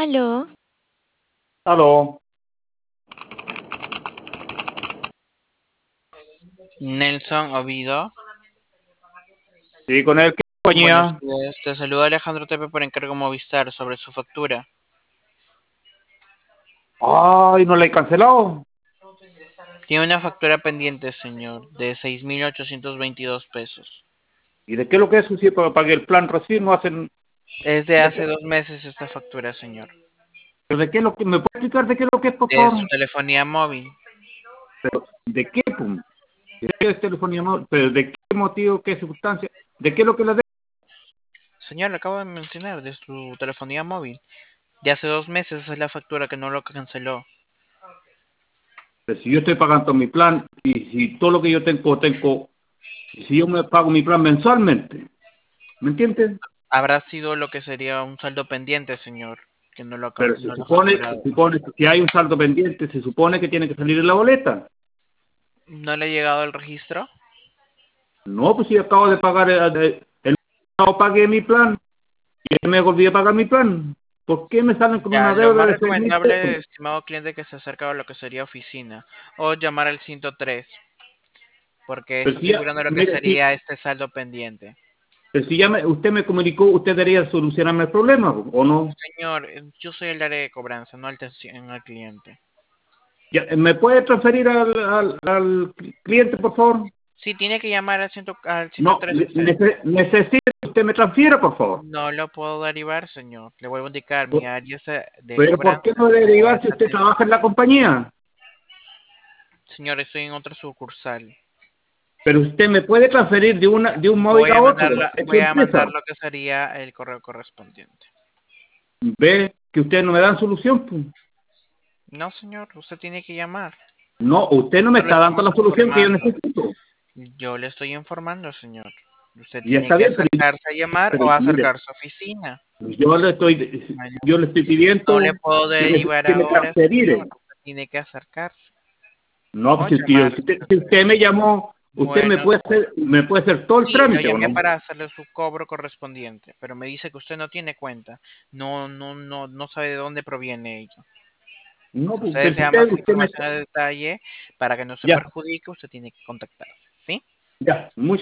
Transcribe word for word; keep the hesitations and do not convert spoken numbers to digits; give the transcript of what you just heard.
Aló, Aló, Nelson Ovido. sí, con él, ¿qué Buenos compañía? días, te saluda Alejandro Tepe por encargo Movistar sobre su factura. Ay, ¿no le he cancelado? Tiene una factura pendiente, señor, de seis mil ochocientos veintidós pesos. ¿Y de qué es lo que es? Si pa- pagué el plan recién, no hacen... Es de ¿De hace qué, dos meses esta factura, señor. pero de qué es lo que... ¿Me puede explicar de qué es lo que es, por De su favor? telefonía móvil. Pero, ¿de qué, pum? ¿De qué es telefonía móvil? ¿Pero de qué motivo, qué circunstancia? ¿De qué es lo que le de? Señor, le acabo de mencionar de su telefonía móvil. De hace dos meses esa es la factura que no lo canceló. Pero si yo estoy pagando mi plan y si todo lo que yo tengo, tengo... Si yo me pago mi plan mensualmente, ¿me entiendes? Habrá sido lo que sería un saldo pendiente, señor, que no lo ha, Pero can- se no lo ha supone, se facturado. supone que si hay un saldo pendiente, se supone que tiene que salir en la boleta. ¿No le ha llegado el registro? No, pues si acabo de pagar el, el, el- no pagué mi plan y me olvidé pagar mi plan. ¿Por qué me salen con Ya, una lo deuda más de seis mil recomendable, pesos? estimado cliente, que se acerca a lo que sería oficina o llamar al ciento tres, porque Pero está si ya, figurando lo que mire, si, sería este saldo pendiente. pero si ya me- usted me comunicó, usted debería solucionarme el problema, ¿o no? Señor, eh, yo soy el área de cobranza, no atención al cliente. Ya, ¿me puede transferir al, al, al cliente, por favor? Sí, tiene que llamar al, cien, al ciento No, tres ne- usted. nece- necesito que usted me transfiera, por favor. No lo puedo derivar, señor. Le vuelvo a indicar, mi Por- área es, eh, de Pero ¿por cobranza qué no no derivar es si usted atención. trabaja en la compañía? Señor, estoy en otra sucursal. Pero usted me puede transferir de, una, de un móvil Voy a a otro. mandarla, Es su voy a mandar empresa. lo que sería el correo correspondiente. Ve que ustedes no me dan solución, pues. No, señor, usted tiene que llamar. No, usted no me Nosotros le está dando estamos la solución que yo informando. necesito. Yo le estoy informando, señor. Usted Y tiene está que bien, pero, acercarse a llamar pero o mire, acercarse a oficina. yo le estoy, Bueno, yo le estoy no le pidiendo puedo que me, derivar que me ahora, señor. transfiere. Usted tiene que acercarse No, o pues si, si- llamar al si usted, ciento si tres. usted me llamó, usted me Bueno, puede hacer, me puede hacer todo el sí, lo trámite, ¿o llamé no? para hacerle su cobro correspondiente, pero me dice que usted no tiene cuenta. No, no, no, no sabe de dónde proviene ello. No, Si pues, usted pero si desea más usted, usted me, información de detalle para que no se ya, perjudique, usted tiene que contactarse, ¿sí? ya, muchas